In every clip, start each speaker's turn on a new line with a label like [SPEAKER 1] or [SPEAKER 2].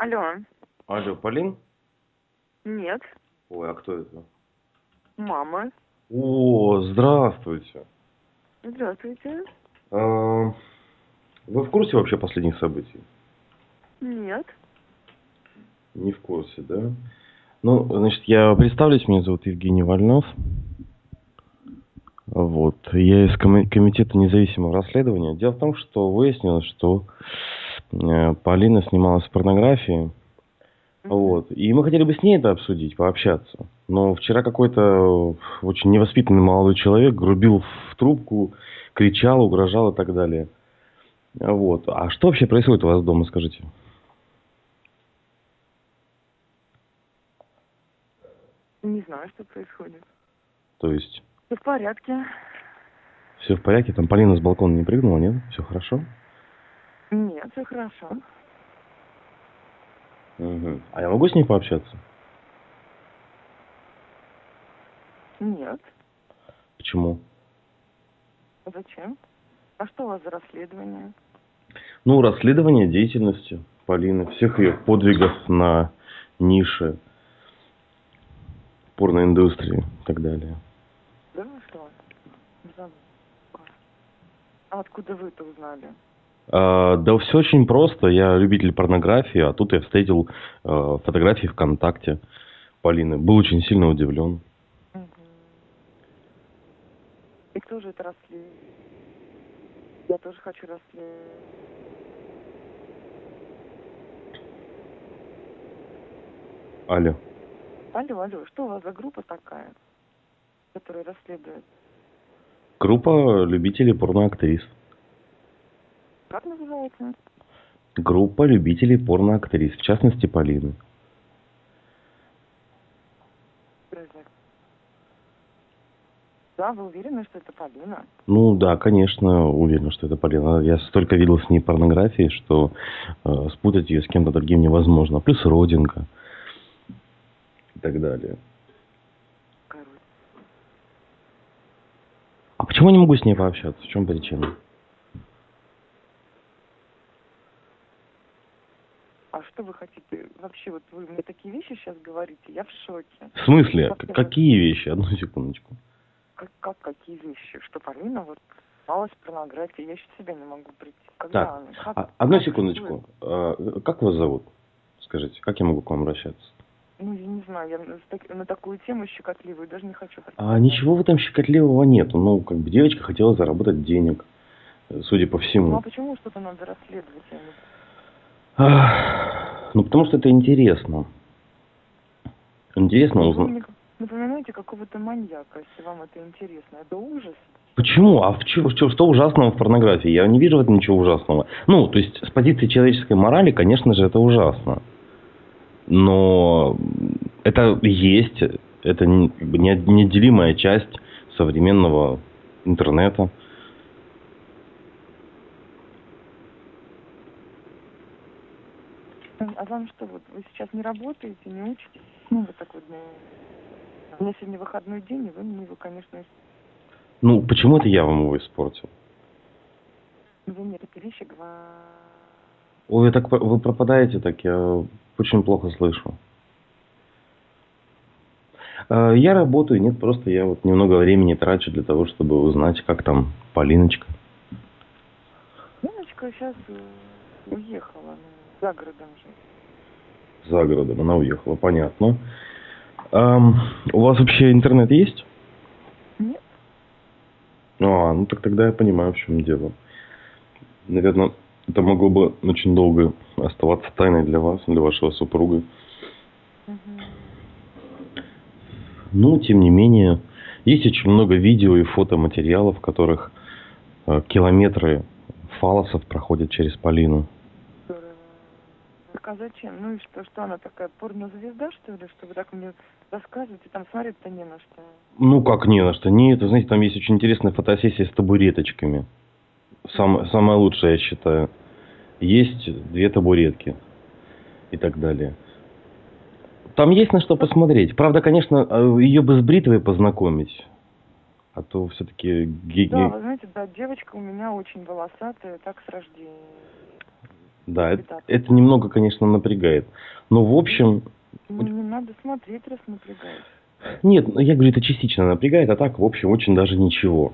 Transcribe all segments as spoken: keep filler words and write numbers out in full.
[SPEAKER 1] Алло.
[SPEAKER 2] Алло, Полин?
[SPEAKER 1] Нет.
[SPEAKER 2] Ой, а кто это?
[SPEAKER 1] Мама.
[SPEAKER 2] О, здравствуйте.
[SPEAKER 1] Здравствуйте.
[SPEAKER 2] А, Вы в курсе вообще последних событий?
[SPEAKER 1] Нет.
[SPEAKER 2] Не в курсе, да? Ну, значит, я представлюсь, меня зовут Евгений Вольнов. Вот. Я из коми- комитета независимого расследования. Дело в том, что выяснилось, что э, Полина снималась в порнографии. Вот. И мы хотели бы с ней это обсудить, пообщаться. Но вчера какой-то очень невоспитанный молодой человек грубил в трубку, кричал, угрожал и так далее. Вот. А что вообще происходит у вас дома, скажите?
[SPEAKER 1] Не знаю, что происходит.
[SPEAKER 2] То есть
[SPEAKER 1] Все в порядке.
[SPEAKER 2] все в порядке? Там Полина с балкона не прыгнула, нет? Все хорошо?
[SPEAKER 1] Нет, все хорошо.
[SPEAKER 2] Угу. А я могу с ней пообщаться?
[SPEAKER 1] Нет.
[SPEAKER 2] Почему?
[SPEAKER 1] Зачем? А что у вас за расследование?
[SPEAKER 2] Ну, расследование деятельности Полины, всех ее подвигов на нише порноиндустрии и так далее.
[SPEAKER 1] Да ну что? Не забыла. А откуда вы это узнали?
[SPEAKER 2] А, да все очень просто. Я любитель порнографии, а тут я встретил э, фотографии ВКонтакте Полины. Был очень сильно удивлен.
[SPEAKER 1] Угу. И кто же это расследует? Я тоже хочу расследовать.
[SPEAKER 2] Алло.
[SPEAKER 1] Алло, алло, что у вас за группа такая, которая расследует?
[SPEAKER 2] Группа любителей порноактрис.
[SPEAKER 1] Как называется?
[SPEAKER 2] Группа любителей порноактрис, в частности Полины.
[SPEAKER 1] Да, вы уверены, что это Полина?
[SPEAKER 2] Ну да, конечно, уверен, что это Полина. Я столько видел с ней порнографии, что э, спутать ее с кем-то другим невозможно. Плюс родинка и так далее.
[SPEAKER 1] Короче.
[SPEAKER 2] А почему я не могу с ней пообщаться? В чем причина?
[SPEAKER 1] А что вы хотите? Вообще, вот вы мне такие вещи сейчас говорите, я в шоке.
[SPEAKER 2] В смысле?
[SPEAKER 1] Как,
[SPEAKER 2] Какие вещи? Одну секундочку.
[SPEAKER 1] как, как какие вещи? Что Полина вот попалась в порнографии, я еще в себя не могу прийти. Когда
[SPEAKER 2] Так,
[SPEAKER 1] она? Как,
[SPEAKER 2] а, одну
[SPEAKER 1] как,
[SPEAKER 2] секундочку.
[SPEAKER 1] что
[SPEAKER 2] А, как вас зовут? Скажите, как я могу к вам обращаться?
[SPEAKER 1] Ну, я не знаю, я на, так- на такую тему щекотливую даже не хочу
[SPEAKER 2] А
[SPEAKER 1] представлять.
[SPEAKER 2] ничего в этом щекотливого нету. Ну, как бы девочка хотела заработать денег, судя по
[SPEAKER 1] Ну,
[SPEAKER 2] всему.
[SPEAKER 1] а почему что-то надо расследовать? Я не...
[SPEAKER 2] Ах, ну, потому что это интересно. Интересно
[SPEAKER 1] Ну, вы
[SPEAKER 2] узнать.
[SPEAKER 1] мне напоминаете какого-то маньяка, если вам это интересно. Это ужас.
[SPEAKER 2] Почему? А в чё, в чё- что ужасного в порнографии? Я не вижу в этом ничего ужасного. Ну, то есть, с позиции человеческой морали, конечно же, это ужасно. Но это есть, это не- как бы не- неотделимая часть современного интернета.
[SPEAKER 1] А вам что, вот вы сейчас не работаете, не учитесь? Ну, вот так вот. ну, У меня сегодня выходной день, и вы мне его, конечно, ис-
[SPEAKER 2] Ну, почему это я вам его испортил?
[SPEAKER 1] вы мне такие вещи говорите.
[SPEAKER 2] Ой, вы так про- вы пропадаете, так я очень плохо слышу. Э, Я работаю, нет, просто я вот немного времени трачу для того, чтобы узнать, как там Полиночка.
[SPEAKER 1] Леночка сейчас уехала, ну, за городом же.
[SPEAKER 2] За городом, она уехала, понятно. Ам, у вас вообще интернет есть?
[SPEAKER 1] Нет?
[SPEAKER 2] А, ну так тогда я понимаю, в чем дело. Наверное, это могло бы очень долго оставаться тайной для вас, для вашего супруга.
[SPEAKER 1] Угу.
[SPEAKER 2] Ну, тем не менее, есть очень много видео и фотоматериалов, в которых э, километры фалосов проходят через Полину.
[SPEAKER 1] Здорово. Так а зачем? Ну и что, что она такая порнозвезда, что ли, что вы так мне рассказываете? Там смотреть-то не на что.
[SPEAKER 2] Ну, как не на что. Нет, вы знаете, там есть очень интересная фотосессия с табуреточками. Сам, самая лучшая, я считаю. Есть две табуретки и так далее. Там есть на что посмотреть. Правда, конечно, ее бы с бритвой познакомить. А то все-таки...
[SPEAKER 1] Да, вы знаете, да, девочка у меня очень волосатая, так с рождения.
[SPEAKER 2] Да, это,
[SPEAKER 1] Беда.
[SPEAKER 2] это немного, конечно, напрягает. Но в общем...
[SPEAKER 1] Ну, не надо смотреть, раз напрягает.
[SPEAKER 2] Нет, ну, я говорю, это частично напрягает, а так, в общем, очень даже ничего.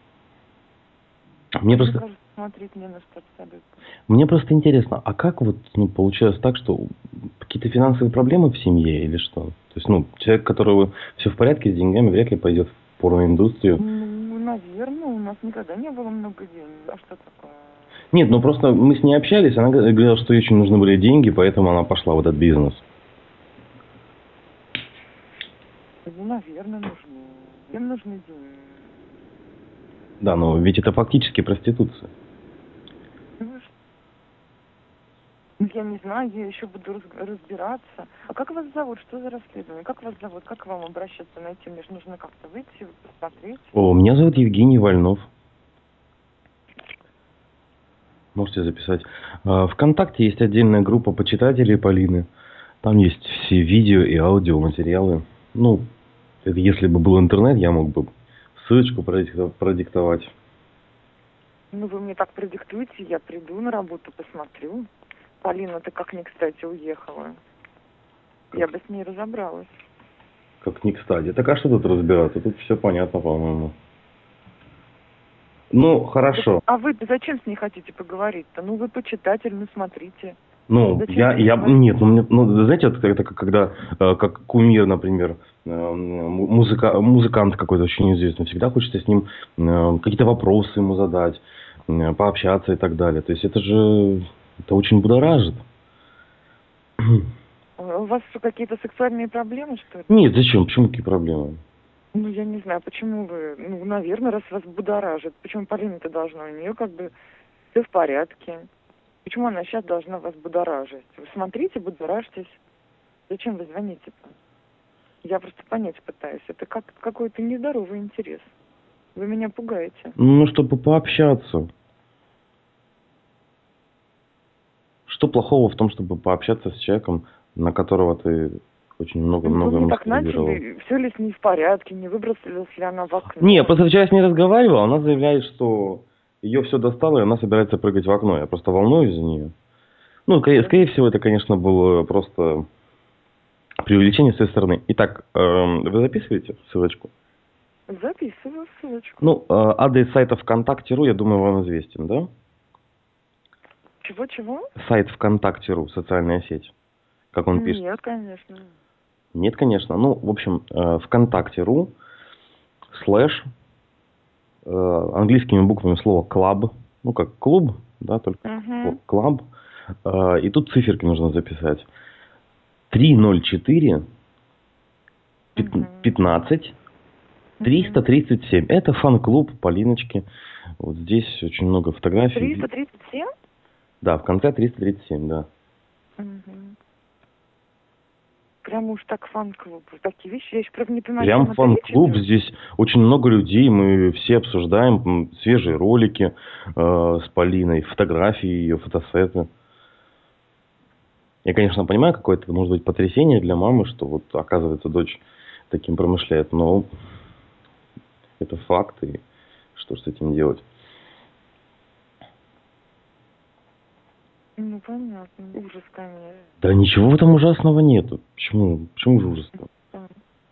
[SPEAKER 2] Мне
[SPEAKER 1] Мне
[SPEAKER 2] просто,
[SPEAKER 1] кажется, смотреть не на что абсолютно.
[SPEAKER 2] мне просто интересно, а как вот, ну, получилось так, что какие-то финансовые проблемы в семье или что? То есть, ну, человек, у которого все в порядке с деньгами, вряд ли пойдет в порноиндустрию.
[SPEAKER 1] Ну, наверное, у нас никогда не было много денег. А что такое?
[SPEAKER 2] Нет, ну просто мы с ней общались, она говорила, что ей очень нужны были деньги, поэтому она пошла в этот бизнес.
[SPEAKER 1] Ну, наверное, нужны. Им нужны деньги.
[SPEAKER 2] Да, но ведь это фактически проституция.
[SPEAKER 1] Ну, ш- ну, я не знаю, я еще буду раз- разбираться. А как вас зовут? Что за расследование? Как вас зовут? Как к вам обращаться, найти? Мне же нужно как-то выйти, посмотреть.
[SPEAKER 2] О, меня зовут Евгений Вольнов. Можете записать. А, ВКонтакте есть отдельная группа почитателей Полины. Там есть все видео и аудиоматериалы. Ну, это если бы был интернет, я мог бы ссылочку продикто- продиктовать.
[SPEAKER 1] Ну, вы мне так продиктуете, я приду на работу, посмотрю. Полина, ты как не кстати уехала. Я бы с ней разобралась.
[SPEAKER 2] Как не кстати. Так а что тут разбираться? Тут все понятно, по-моему. Ну, хорошо.
[SPEAKER 1] А вы зачем с ней хотите поговорить-то? Ну, вы почитатель, ну, смотрите.
[SPEAKER 2] Ну,
[SPEAKER 1] Зачем
[SPEAKER 2] я,
[SPEAKER 1] с ней
[SPEAKER 2] я,
[SPEAKER 1] говорить?
[SPEAKER 2] нет, ну, мне, ну, знаете, вот это как когда, э, как кумир, например, э, му- музыка, музыкант какой-то очень известный, всегда хочется с ним э, какие-то вопросы ему задать, э, пообщаться и так далее. То есть это же, это очень будоражит.
[SPEAKER 1] А у вас что, какие-то сексуальные проблемы, что ли?
[SPEAKER 2] Нет, зачем? Почему какие проблемы?
[SPEAKER 1] Ну, я не знаю, почему вы... Ну, наверное, раз вас будоражит. Почему Полина-то должна? У нее как бы все в порядке. Почему она сейчас должна вас будоражить? Вы смотрите, будоражьтесь. Зачем вы звоните-то? Я просто понять пытаюсь. Это как какой-то нездоровый интерес. Вы меня пугаете.
[SPEAKER 2] Ну, чтобы пообщаться. Что плохого в том, чтобы пообщаться с человеком, на которого ты очень
[SPEAKER 1] Ну, вы
[SPEAKER 2] много-много
[SPEAKER 1] мне так
[SPEAKER 2] мастурбировал?
[SPEAKER 1] начали, все ли с ней в порядке, не выбросилась ли она в окно?
[SPEAKER 2] Не, просто вчера с ней разговаривал, она заявляет, что ее все достало, и она собирается прыгать в окно. Я просто волнуюсь за нее. Ну, скорее, скорее всего, это, конечно, было просто преувеличение с своей стороны. Итак, эм, вы записываете ссылочку?
[SPEAKER 1] Записываю ссылочку.
[SPEAKER 2] Ну, э, адрес сайта ВКонтакте точка ру, я думаю, вам известен, да?
[SPEAKER 1] Чего-чего?
[SPEAKER 2] Сайт ВКонтакте точка ру, социальная сеть. Как он пишет?
[SPEAKER 1] Нет, конечно.
[SPEAKER 2] Нет, конечно. Ну, в общем, э, ВКонтакте точка ру слэш э, английскими буквами слово club, ну, как клуб, да, только
[SPEAKER 1] Угу.
[SPEAKER 2] club. Э, и тут циферки нужно записать. триста четыре пятнадцать триста тридцать семь. Это фан-клуб Полиночки. Вот здесь очень много фотографий.
[SPEAKER 1] триста тридцать семь?
[SPEAKER 2] Да, в конце триста тридцать семь, да.
[SPEAKER 1] Угу. Прям уж так фан-клуб. Такие вещи, я еще правда не понимаю,
[SPEAKER 2] Прям
[SPEAKER 1] о чем это речь
[SPEAKER 2] фан-клуб,
[SPEAKER 1] идет.
[SPEAKER 2] здесь очень много людей, мы все обсуждаем м, свежие ролики э, с Полиной, фотографии ее, фотосеты. Я, конечно, понимаю, какое-то может быть потрясение для мамы, что вот, оказывается, дочь таким промышляет, но это факт, и что ж с этим делать?
[SPEAKER 1] Ну, понятно. Ужас, конечно.
[SPEAKER 2] Да ничего в этом ужасного нету. Почему, почему же ужасно?
[SPEAKER 1] Да.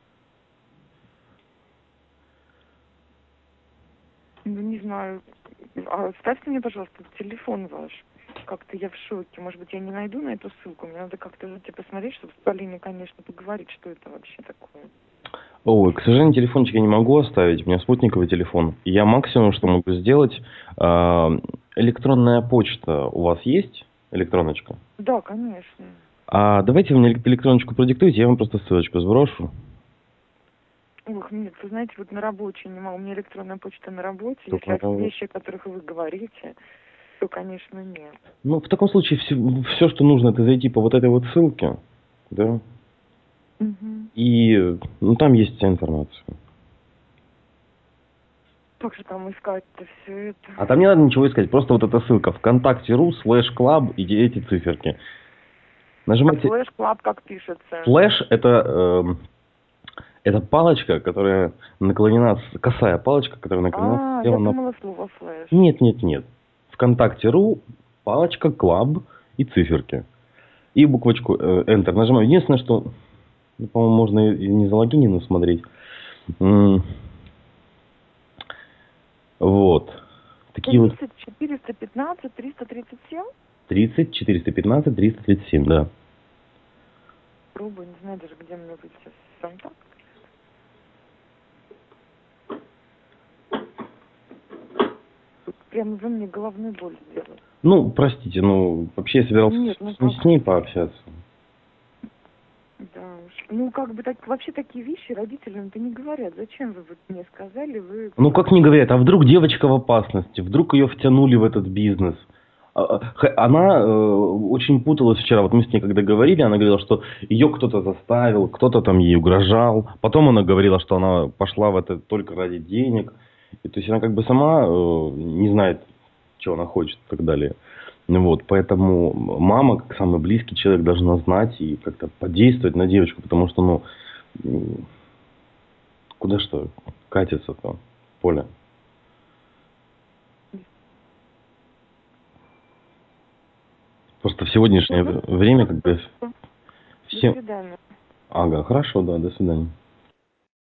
[SPEAKER 1] Ну, не знаю. А ставьте мне, пожалуйста, телефон ваш. Как-то я в шоке. Может быть, я не найду на эту ссылку. Мне надо как-то зайти посмотреть, чтобы с Полиной, конечно, поговорить, что это вообще такое.
[SPEAKER 2] Ой, к сожалению, телефончик я не могу оставить, у меня спутниковый телефон. Я максимум, что могу сделать, э, электронная почта у вас есть? Электроночка?
[SPEAKER 1] Да, конечно.
[SPEAKER 2] А давайте вы мне электроночку продиктуйте, я вам просто ссылочку сброшу.
[SPEAKER 1] Ох, нет, вы знаете, вот на рабочей не могу. У меня электронная почта на работе.
[SPEAKER 2] Только
[SPEAKER 1] Если
[SPEAKER 2] на
[SPEAKER 1] о
[SPEAKER 2] рабочей.
[SPEAKER 1] вещи, о которых вы говорите, то, конечно, нет.
[SPEAKER 2] Ну, в таком случае все, все, что нужно, это зайти по вот этой вот ссылке, да,
[SPEAKER 1] Угу.
[SPEAKER 2] и ну, там есть вся информация.
[SPEAKER 1] Как же там искать-то все это?
[SPEAKER 2] А там не надо ничего искать, просто вот эта ссылка ВКонтакте точка ру слэш клаб и эти циферки.
[SPEAKER 1] А
[SPEAKER 2] Нажимайте.
[SPEAKER 1] флеш клаб как пишется?
[SPEAKER 2] Слэш это, эм, это палочка, которая наклонена, с- косая палочка, которая наклонена
[SPEAKER 1] А,
[SPEAKER 2] слева
[SPEAKER 1] я
[SPEAKER 2] на...
[SPEAKER 1] думала слово флеш.
[SPEAKER 2] Нет, нет, нет. ВКонтакте точка ру, палочка клаб и циферки. И буквочку э, Enter нажимаю. Единственное, что, ну, по-моему, можно и не залогинено смотреть. М, Вот. Такие вот
[SPEAKER 1] тридцать четыреста пятнадцать триста тридцать семь?
[SPEAKER 2] тридцать четыреста пятнадцать триста тридцать семь, да.
[SPEAKER 1] Пробую, не знаю даже, где мне быть сейчас. Контакт. Тут прям вы мне головную боль сделали.
[SPEAKER 2] Ну, простите, ну, вообще я собирался
[SPEAKER 1] Нет, ну
[SPEAKER 2] с, с
[SPEAKER 1] как?
[SPEAKER 2] ней пообщаться.
[SPEAKER 1] Да уж. Ну, как бы так, вообще такие вещи родителям-то не говорят. Зачем вы вот мне сказали, вы...
[SPEAKER 2] Ну, как не говорят, а вдруг девочка в опасности, вдруг ее втянули в этот бизнес. А, а, х- Она э, очень путалась вчера, вот мы с ней когда говорили, она говорила, что ее кто-то заставил, кто-то там ей угрожал. Потом она говорила, что она пошла в это только ради денег. И, то есть она как бы сама э, не знает, чего она хочет и так далее. Ну вот, поэтому мама, как самый близкий человек, должна знать и как-то подействовать на девочку, потому что, ну, м, куда что катится-то, Поля? Просто в сегодняшнее
[SPEAKER 1] Мгм.
[SPEAKER 2] время, как бы,
[SPEAKER 1] До
[SPEAKER 2] все...
[SPEAKER 1] свидания.
[SPEAKER 2] Ага, хорошо, да, до свидания.